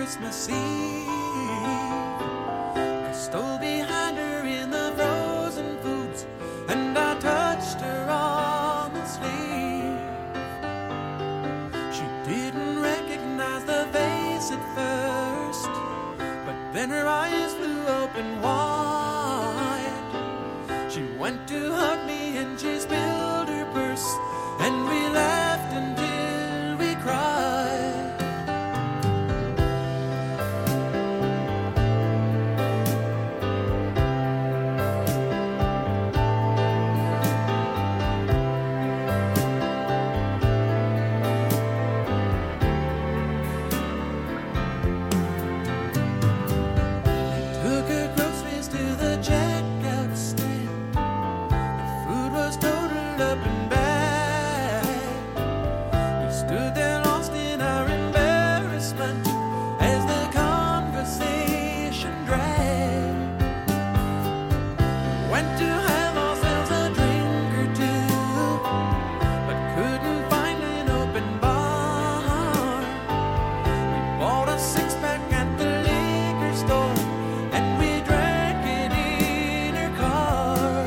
Christmas Eve. I stole behind her in the frozen foods, and I touched her on the sleeve. She didn't recognize the face at first, but then her eyes flew open wide. She went to hug me and she spilled her purse, and we laughed until we cried. Took her groceries to the checkout stand. The food was totaled up and bad. We stood there lost in our embarrassment as the conversation dragged. Went to have ourselves a drink or two, but couldn't find an open bar. We bought a six-pack at the liquor store, and we drank it in her car.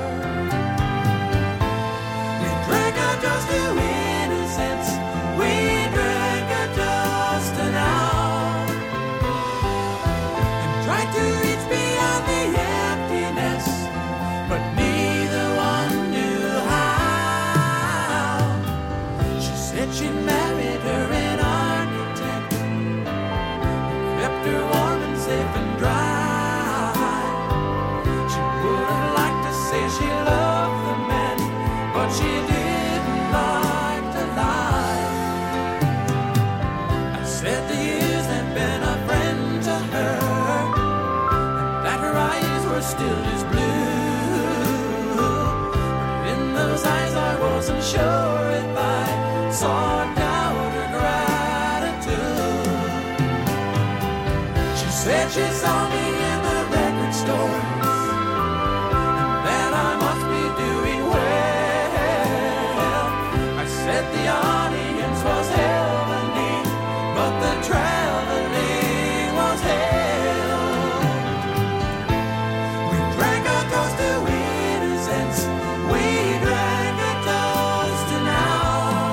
We drank a toast to innocence. We drank a toast to now, and tried to reach beyond the emptiness, but neither one knew how. She said she'd married her an architect, kept her warm and safe and dry. She would have liked to say she loved the man, but she didn't like to lie. I said the years had been a friend to her, and that her eyes were still as blue. But in those eyes I wasn't sure if I saw doubt or gratitude. She said she saw me in the record store, and that I must be doing well. I said the audience was heavenly, but the traveling was hell. We drank a toast to innocence. We drank a toast to now.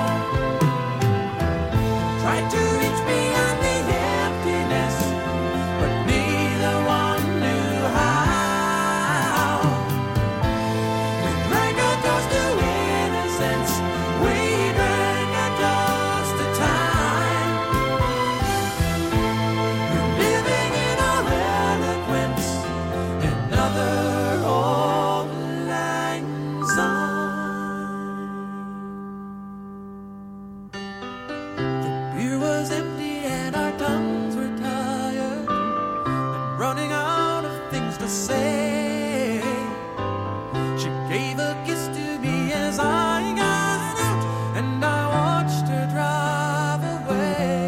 Tried to reach beyond the emptiness, but neither one knew how. We drank a toast to innocence. We drank a toast to time. We're living in our eloquence, another old lang syne. The beer was empty and our tongues were tired, and running out of things to say. She gave a kiss to me as I got out, and I watched her drive away.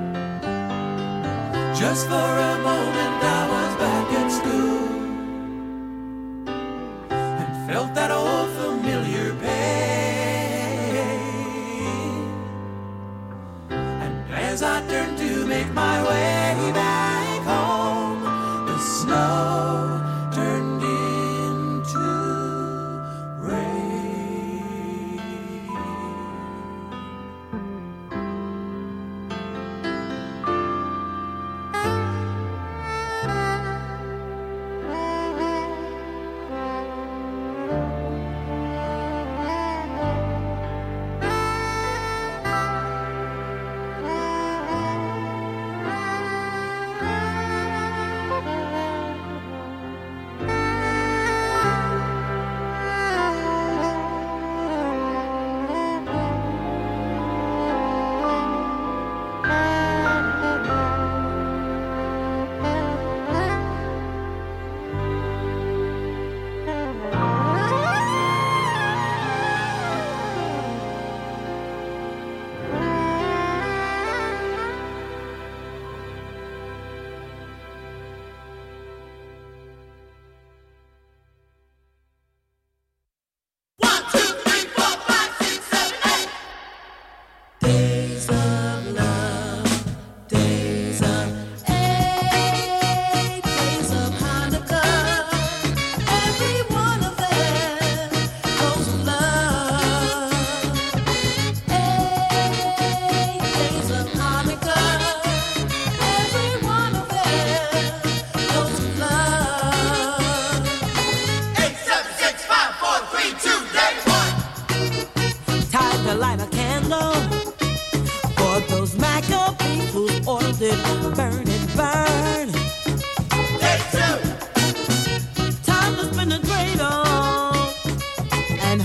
Just for a moment I was back at school, and felt that old familiar pain. And as I turned to make my way back home, the snow turned into rain.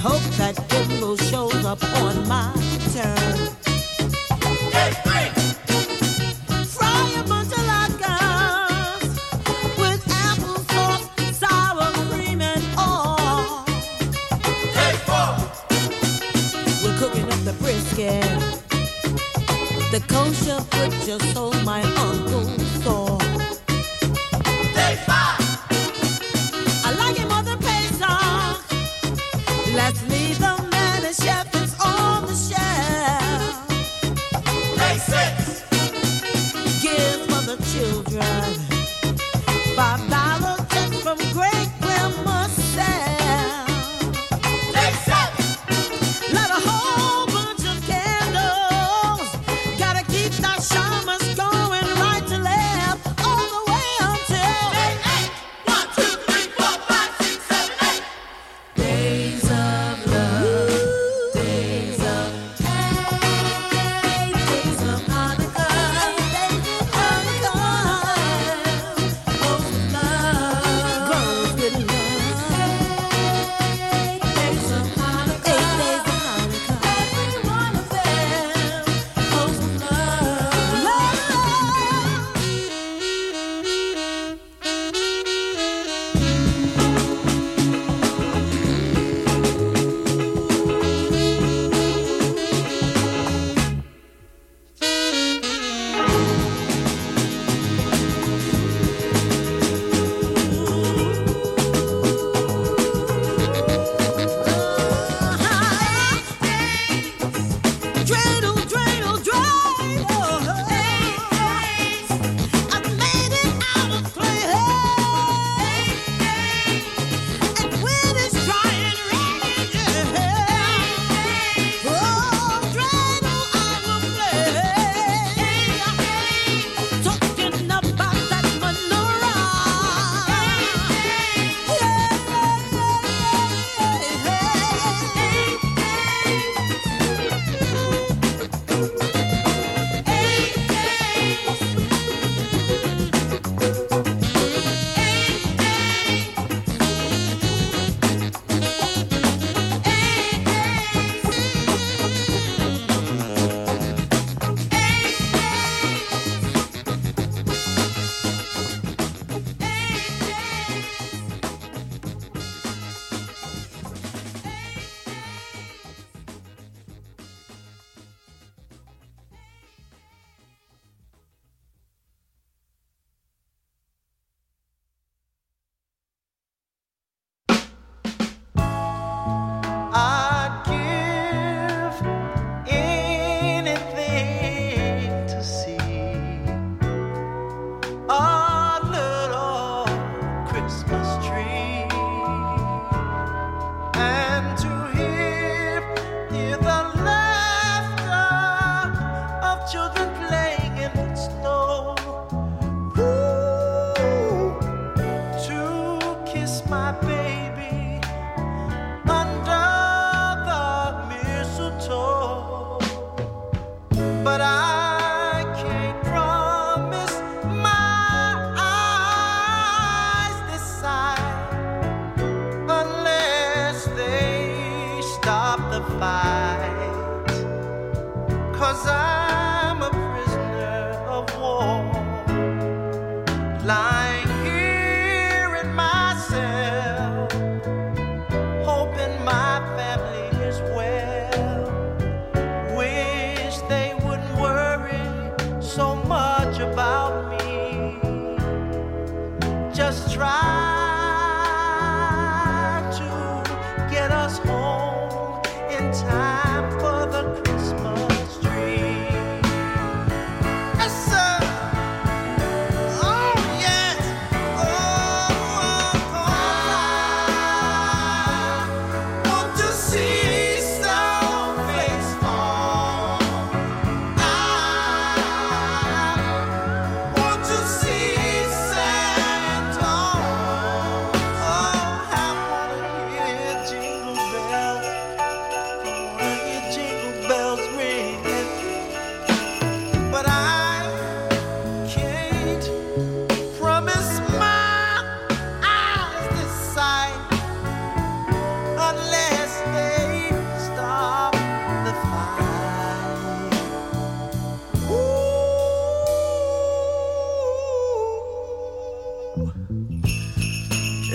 hope that Jimbo shows up on my turn. Fry a bunch of latkes with applesauce, sour cream, and all. We're cooking up the brisket, the kosher butcher sold my uncle saw. Let's leave the man and chef that's on the shelf. Day 6. Give for the children $5 check from great grandma Sam. Day 7. Light a whole bunch of candles. Gotta keep that shamus going right to left all the way until day 8. 1, 2, 3, 4, 5, 6, 7, 8. Days of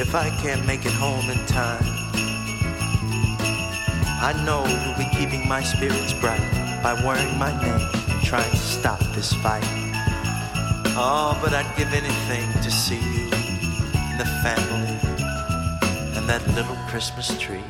if I can't make it home in time, I know you'll be keeping my spirits bright by wearing my name, trying to stop this fight. Oh, but I'd give anything to see you and the family and that little Christmas tree.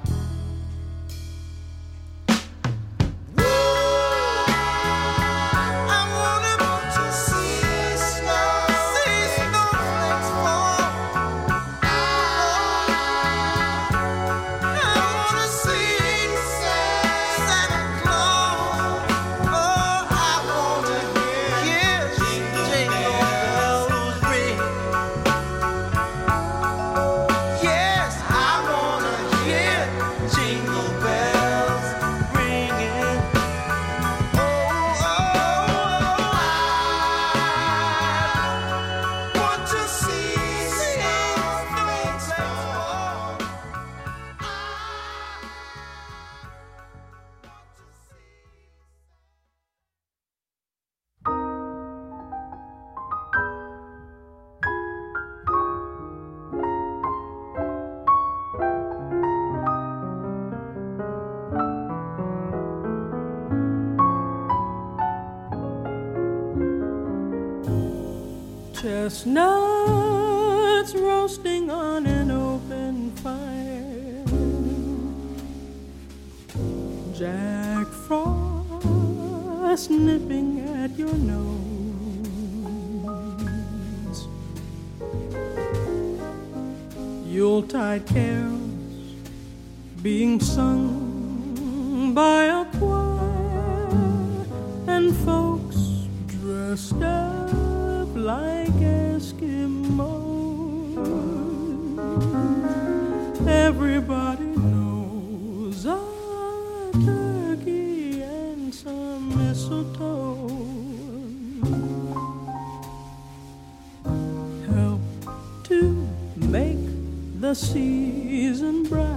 Chestnuts roasting on an open fire, Jack Frost nipping at your nose, Yuletide carols being sung by a choir, and folks dressed up like Eskimos. Everybody knows a turkey and some mistletoe help to make the season bright.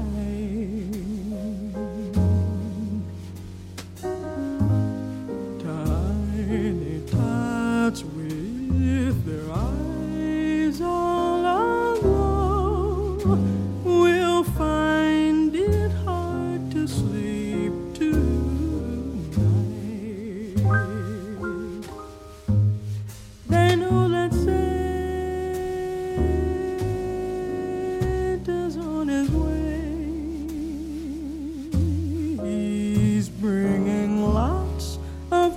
Tiny tots with their eyes all aglow will find it hard to sleep tonight. They know that Santa's on his way. He's bringing lots of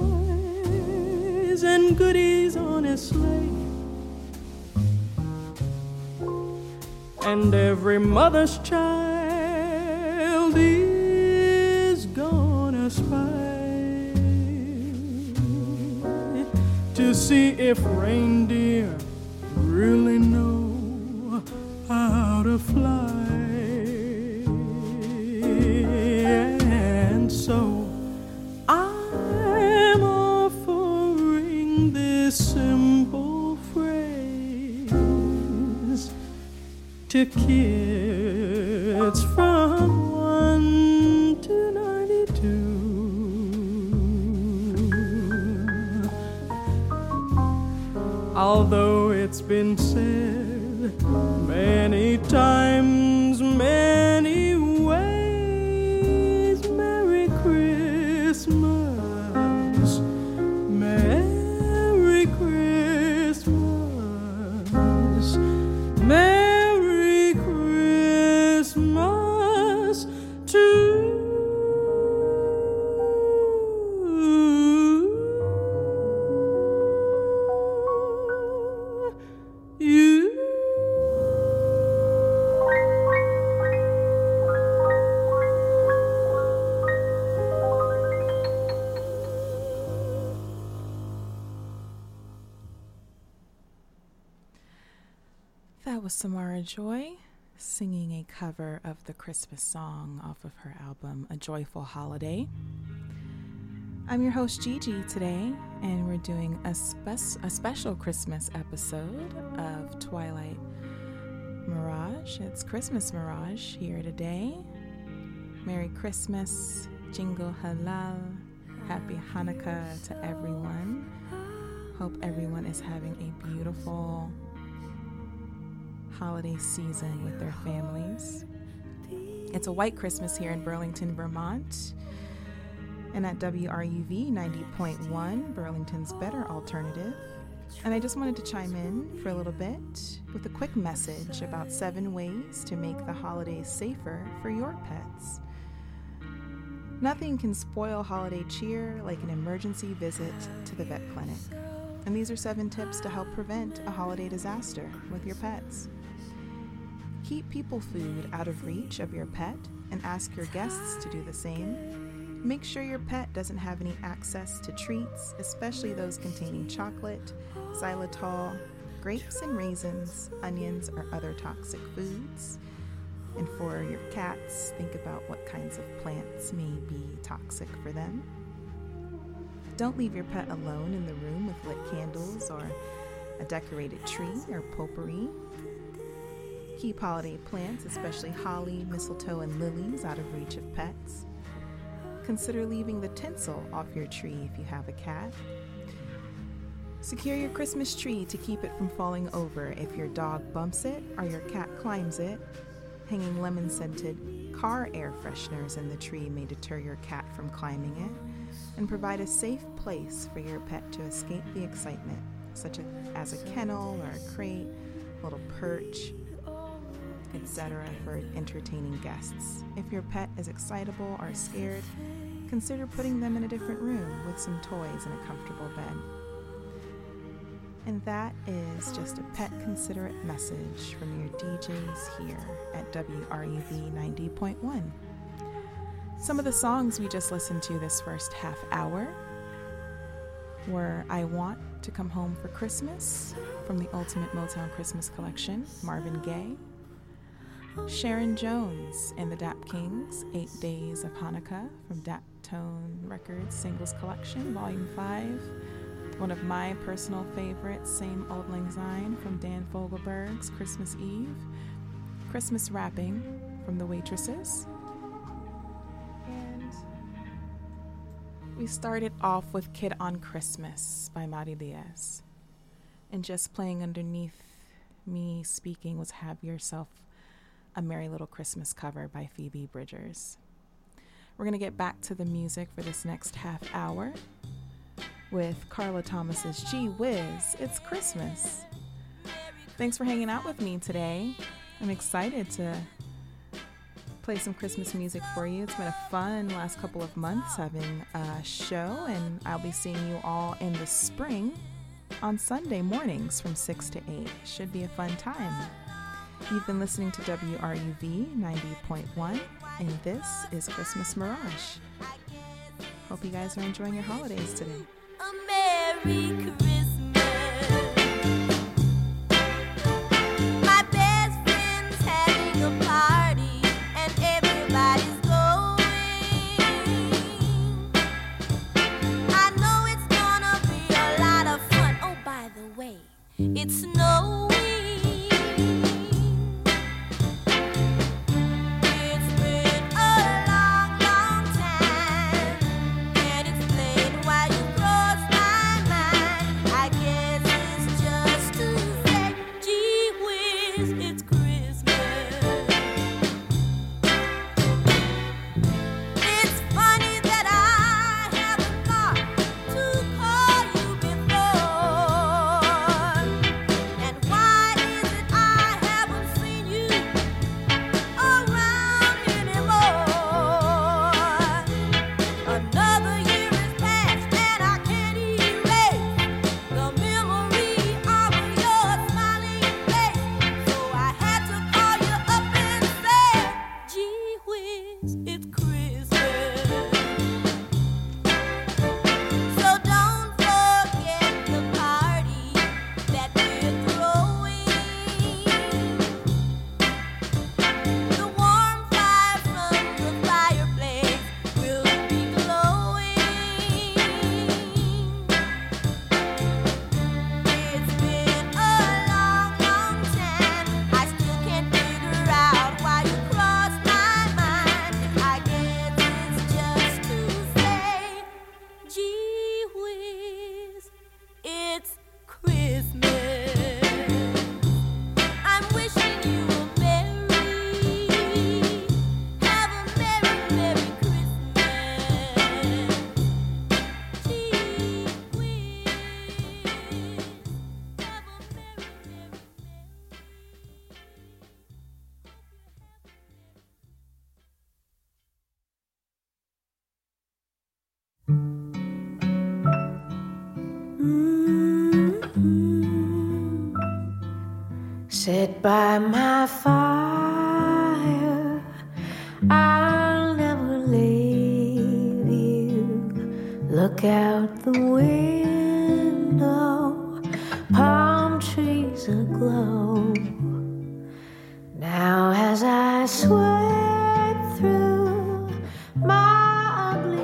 toys and goodies on his sleigh, and every mother's child is gonna spy to see if reindeer really know how to fly. And so I'm offering this simple phrase to kids from 1 to 92. Although it's been said many times, many ways, Merry Christmas, Merry Christmas, Merry Christmas to you. That was Samara Joy singing a cover of the Christmas song off of her album A Joyful Holiday. I'm your host Gigi today, and we're doing a special Christmas episode of Twilight Mirage. It's Christmas Mirage here today. Merry Christmas, Jingle Halal, Happy Hanukkah to everyone. Hope everyone is having a beautiful holiday season with their families. It's a white Christmas here in Burlington, Vermont, and at WRUV 90.1, Burlington's better alternative. And I just wanted to chime in for a little bit with a quick message about 7 ways to make the holidays safer for your pets. Nothing can spoil holiday cheer like an emergency visit to the vet clinic. And these are 7 tips to help prevent a holiday disaster with your pets. Keep people food out of reach of your pet and ask your guests to do the same. Make sure your pet doesn't have any access to treats, especially those containing chocolate, xylitol, grapes and raisins, onions, or other toxic foods. And for your cats, think about what kinds of plants may be toxic for them. Don't leave your pet alone in the room with lit candles or a decorated tree or potpourri. Keep holiday plants, especially holly, mistletoe, and lilies, out of reach of pets. Consider leaving the tinsel off your tree if you have a cat. Secure your Christmas tree to keep it from falling over if your dog bumps it or your cat climbs it. Hanging lemon-scented car air fresheners in the tree may deter your cat from climbing it and provide a safe place for your pet to escape the excitement, such as a kennel or a crate, a little perch, etc. for entertaining guests. If your pet is excitable or scared, consider putting them in a different room with some toys and a comfortable bed. And that is just a pet considerate message from your DJs here at WRUV 90.1. Some of the songs we just listened to this first half hour were I Want to Come Home for Christmas from the Ultimate Motown Christmas Collection, Marvin Gaye. Sharon Jones and the Dap Kings, 8 Days of Hanukkah from Daptone Records Singles Collection, Volume 5. One of my personal favorites, Same Old Lang Syne from Dan Fogelberg's Christmas Eve. Christmas Wrapping from The Waitresses. And we started off with Kid on Christmas by Mari Diaz. And just playing underneath me speaking was Have Yourself a Merry Little Christmas cover by Phoebe Bridgers. We're going to get back to the music for this next half hour with Carla Thomas's Gee Whiz, It's Christmas. Thanks for hanging out with me today. I'm excited to play some Christmas music for you. It's been a fun last couple of months having a show, and I'll be seeing you all in the spring on Sunday mornings from 6 to 8. Should be a fun time. You've been listening to WRUV 90.1, and this is Christmas Mirage. Hope you guys are enjoying your holidays today. A Merry Christmas. My best friend's having a party and everybody's going. I know it's gonna be a lot of fun. Oh, by the way, it's snowing. Sit by my fire, I'll never leave you. Look out the window, palm trees aglow. Now as I sweat through my ugly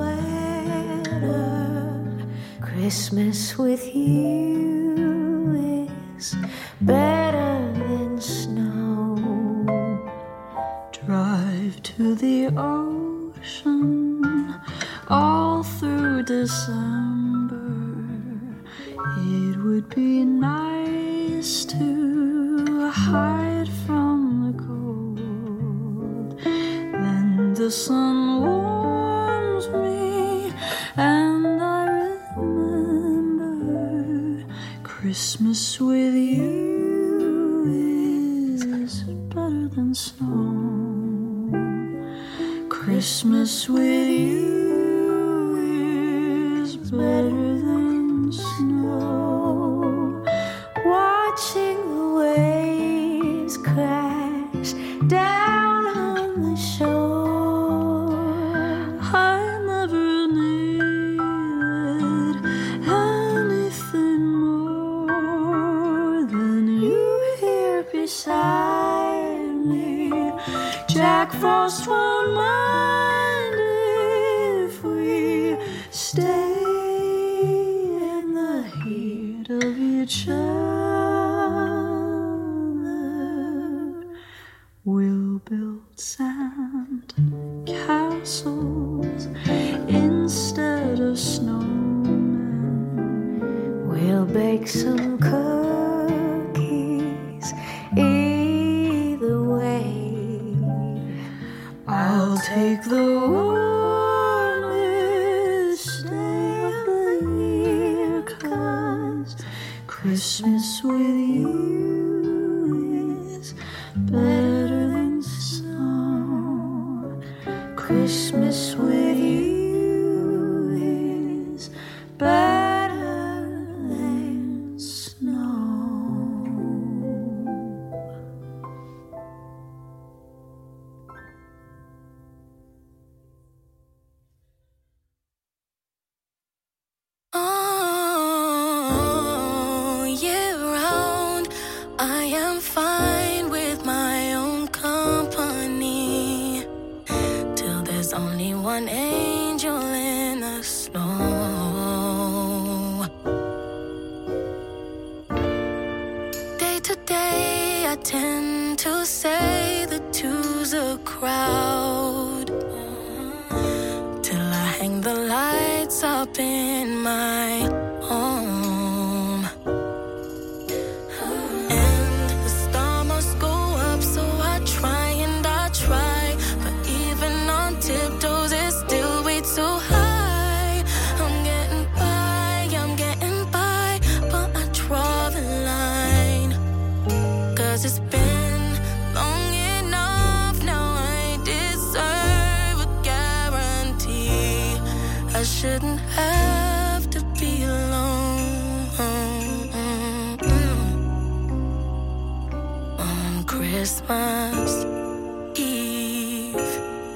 sweater, Christmas with you is better than snow. Drive to the ocean all through December. It would be nice to hide from the cold. Then the sun warms me and I remember Christmas with you is better than snow. Christmas with you is better than snow. Watching the waves crash down on the shore, I never needed anything more than you here beside me. Jack Frost won't mind if we stay in the heat of each other. We'll build sand castles instead of snowmen. We'll bake some cookies either way. I'll take the warmest day of the year, 'cause Christmas with you is better than snow. Christmas with you is better than snow. All year round, I am fine with my own company, till there's only one angel in the snow. Day to day, I tend to say the two's a crowd, till I hang the lights up in my home. And the star must go up, so I try and I try, but even on tiptoes it's still way too high. I'm getting by, but I draw the line, 'cause it's been long enough now. I deserve a guarantee. I shouldn't have to be alone on Christmas Eve.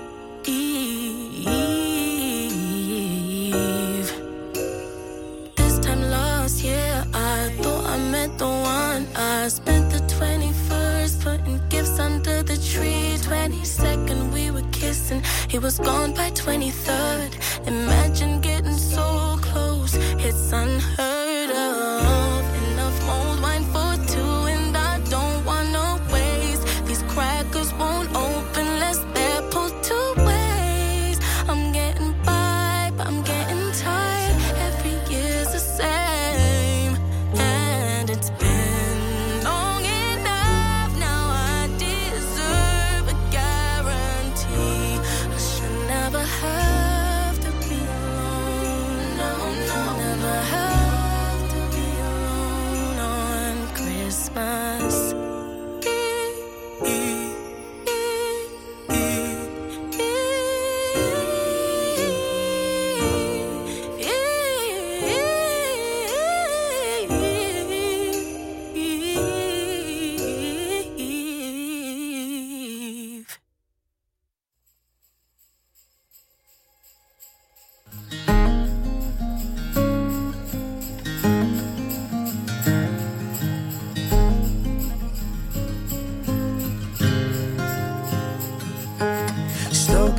This time last year, I thought I met the one. I spent the 21st putting gifts under the tree. 22nd, we were kissing. He was gone by 23rd. Imagine getting so close, it's unheard of. Enough mulled wine for two, and I don't want no waste. These crackers won't open unless they're pulled two ways. I'm getting by, but I'm getting tired. Every year's the same, and it's been long enough now. I deserve a guarantee. I should never have to be alone. No, never have.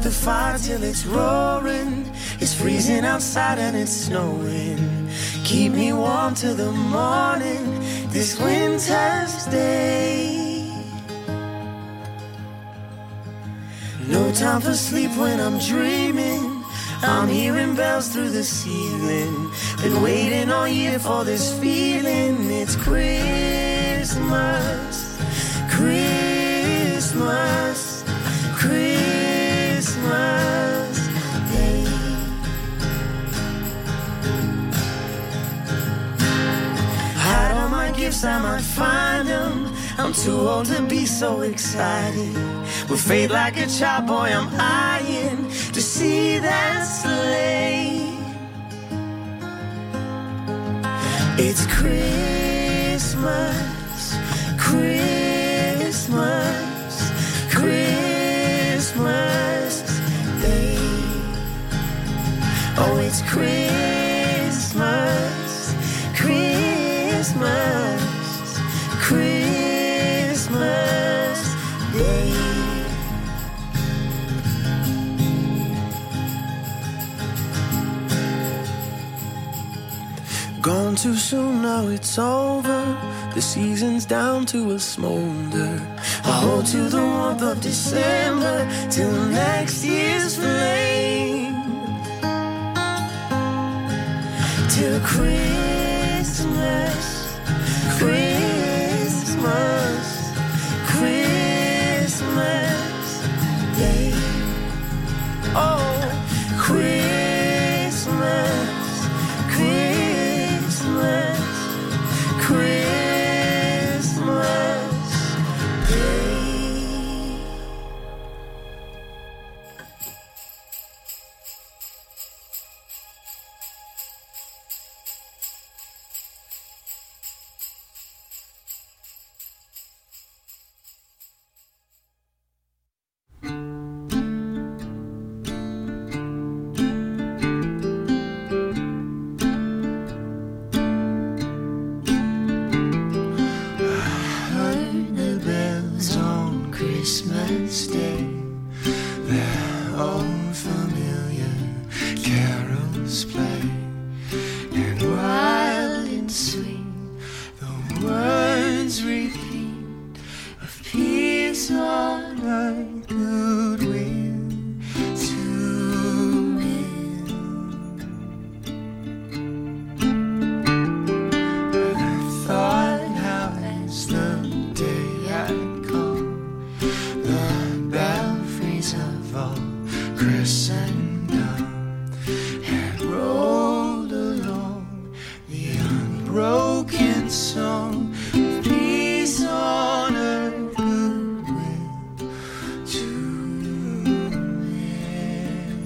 the fire till it's roaring. It's freezing outside and it's snowing. Keep me warm till the morning, this winter's day. No time for sleep when I'm dreaming. I'm hearing bells through the ceiling. Been waiting all year for this feeling. It's Christmas, Christmas, Christmas Day. Hide all my gifts, I might find them. I'm too old to be so excited. With faith like a child, boy, I'm eyeing to see that sleigh. It's Christmas, Christmas, Christmas Day. Oh, it's Christmas, Christmas, Christmas Day. Gone too soon, now it's over. The season's down to a smolder. I hold to the warmth of December till next year's flame. Till Christmas, Christmas, Christmas Day. Oh, Christmas, Christmas, Christmas Day. Christmas Day, their old familiar carols play, and wild and sweet the words repeat of peace on earth, goodwill to men. I thought how as the day had come, the belfries of all Christendom had rolled along the unbroken song of peace on earth, goodwill to men.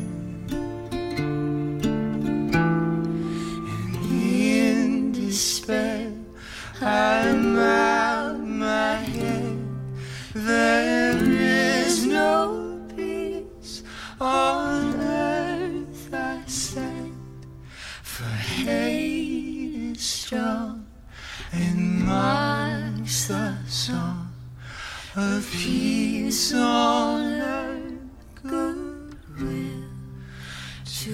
And in despair I bowed my head. There is no peace on earth, I said, for hate is strong and marks the song of peace on earth, goodwill to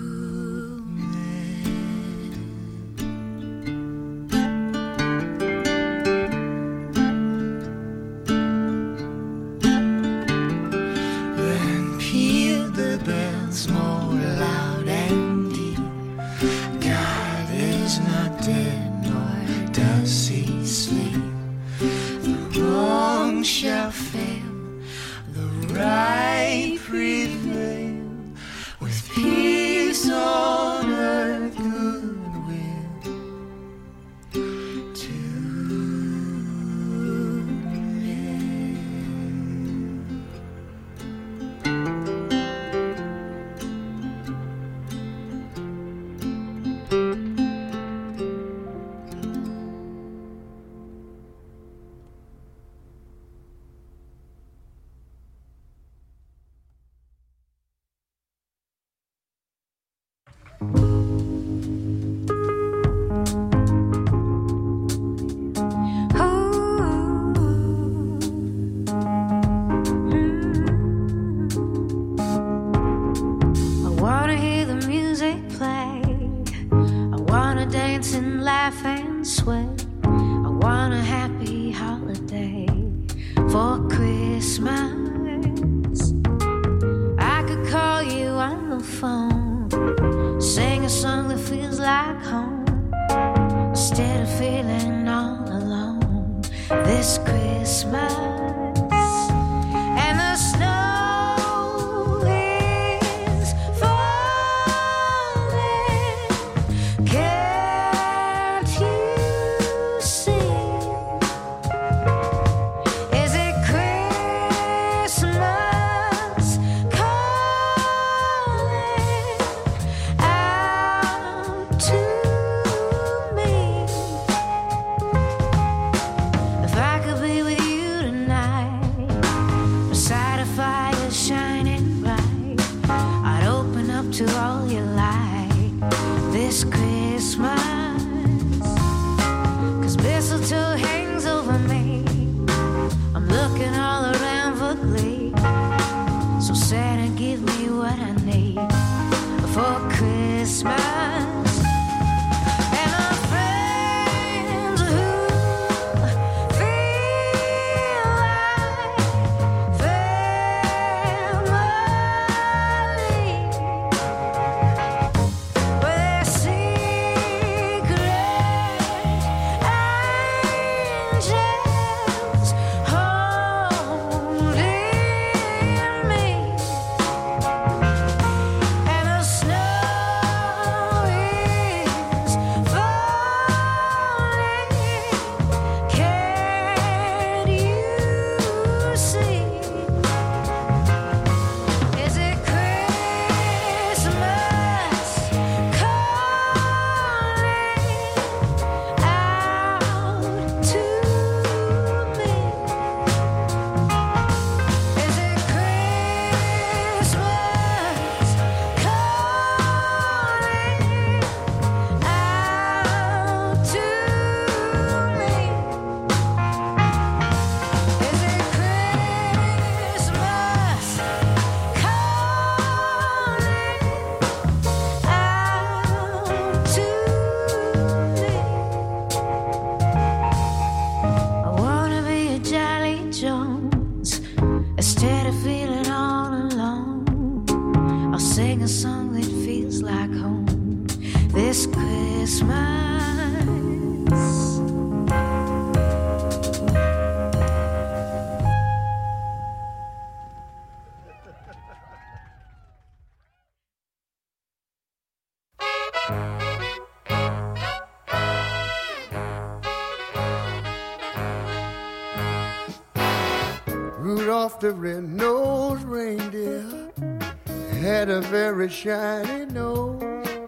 men. Then pealed the bells more loud and deep. God is not dead, nor does he sleep. The wrong shall fail, the this way. I want a happy holiday for Christmas. I could call you on the phone, sing a song that feels like home, instead of feeling all alone this Christmas. And the snow is falling. Can't you see? Is it Christmas calling out to me? If I could be with you tonight, beside a fire shining bright, I'd open up to all you like this Christmas. 'Cause mistletoe hangs over me, I'm looking all around for glee. So Santa, give me what I need for Christmas. And our friends who feel like family, with their secret angels holding me. And the snow is falling. Can't you see? Is it Christmas calling out to me? Is it Christmas calling out to me? Is it Christmas calling out to me? I wanna be a Jolly Jones instead of feeling all alone. I'll sing a song that feels like home this Christmas. Rudolph the red-nosed reindeer had a very shiny nose,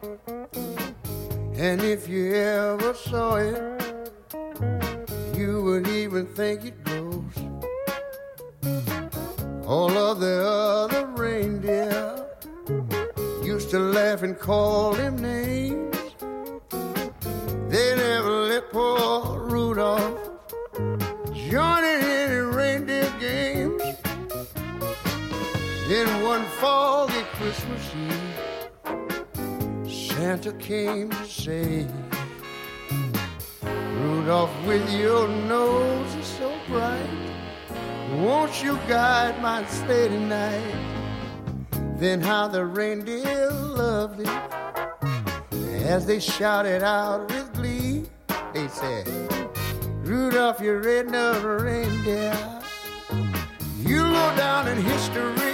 and if you ever saw it, you would even think it glows. All of the other reindeer used to laugh and call him names. They never let poor Rudolph join in any reindeer games. Then one foggy Christmas Eve, Santa came to say, Rudolph, with your nose is so bright, won't you guide my sleigh tonight? Then how the reindeer loved it as they shouted out with glee. They said, Rudolph, you red-nosed reindeer, you'll go down in history.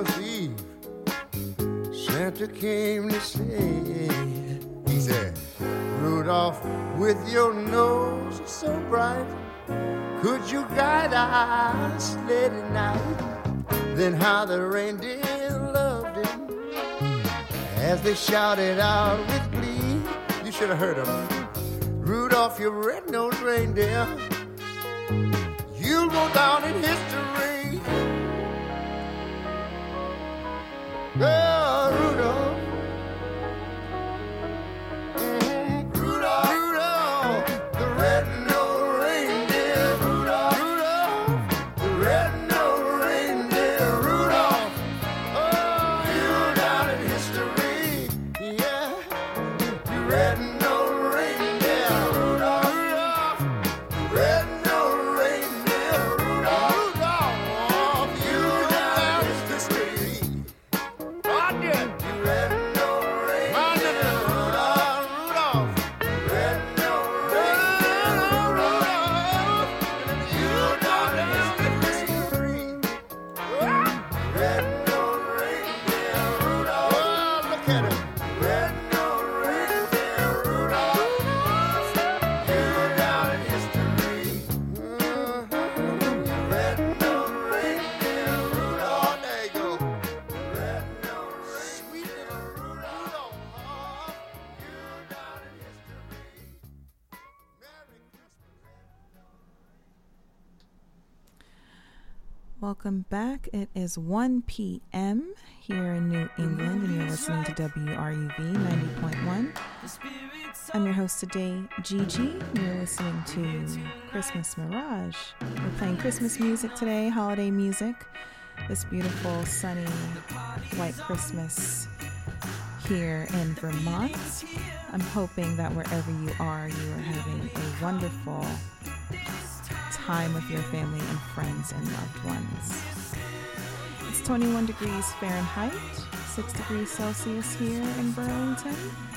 Christmas Eve, Santa came to say, he said, Rudolph, with your nose so bright, could you guide our sleigh tonight? Then how the reindeer loved him as they shouted out with glee. You should have heard them. Rudolph, your red-nosed reindeer, you'll go down in history. Oh, Rudolph. Rudolph, Rudolph, the red-nosed reindeer. Rudolph, Rudolph, the red-nosed reindeer. Rudolph, oh, you're down in history. Yeah, you red-nosed reindeer. Rudolph, Rudolph, the red-nosed reindeer. Rudolph, Rudolph, you're down in history. Oh, dear. You red-nosed reindeer. Rudolph, Rudolph, red-nosed reindeer. Rudolph, you're down in history. Red-nosed reindeer. Rudolph, oh, look at him. Red-nosed reindeer. Rudolph, you're down in history. Red-nosed reindeer. Rudolph, there you go. Red-nosed reindeer. Sweet little Rudolph, you're down in history. Merry Christmas. Welcome back. It is 1 p.m. here in New England, and you're listening to WRUV 90.1. I'm your host today, Gigi. You're listening to Christmas Mirage. We're playing Christmas music today, holiday music. This beautiful, sunny, white Christmas here in Vermont. I'm hoping that wherever you are having a wonderful time with your family and friends and loved ones. It's 21 degrees Fahrenheit, 6 degrees Celsius here in Burlington.